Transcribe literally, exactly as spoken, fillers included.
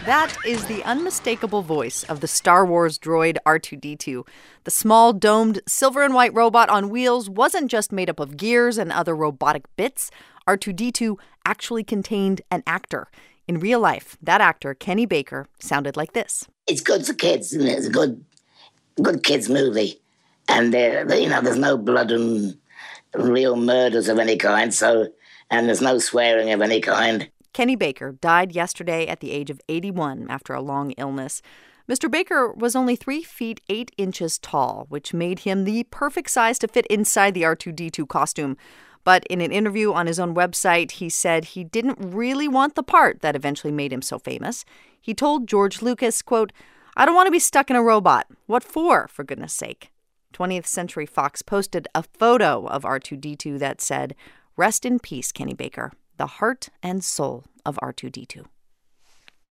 That is the unmistakable voice of the Star Wars droid R two D two. The small, domed, silver and white robot on wheels wasn't just made up of gears and other robotic bits. R two D two actually contained an actor. In real life, that actor, Kenny Baker, sounded like this. It's good for kids, isn't it? It's a good, good kids movie. And, uh, you know, there's no blood and real murders of any kind, so, and there's no swearing of any kind. Kenny Baker died yesterday at the age of eighty-one after a long illness. Mister Baker was only three feet eight inches tall, which made him the perfect size to fit inside the R two D two costume. But in an interview on his own website, he said he didn't really want the part that eventually made him so famous. He told George Lucas, quote, "I don't want to be stuck in a robot. What for, for goodness sake?" twentieth Century Fox posted a photo of R two D two that said, "Rest in peace, Kenny Baker, the heart and soul of R two D two."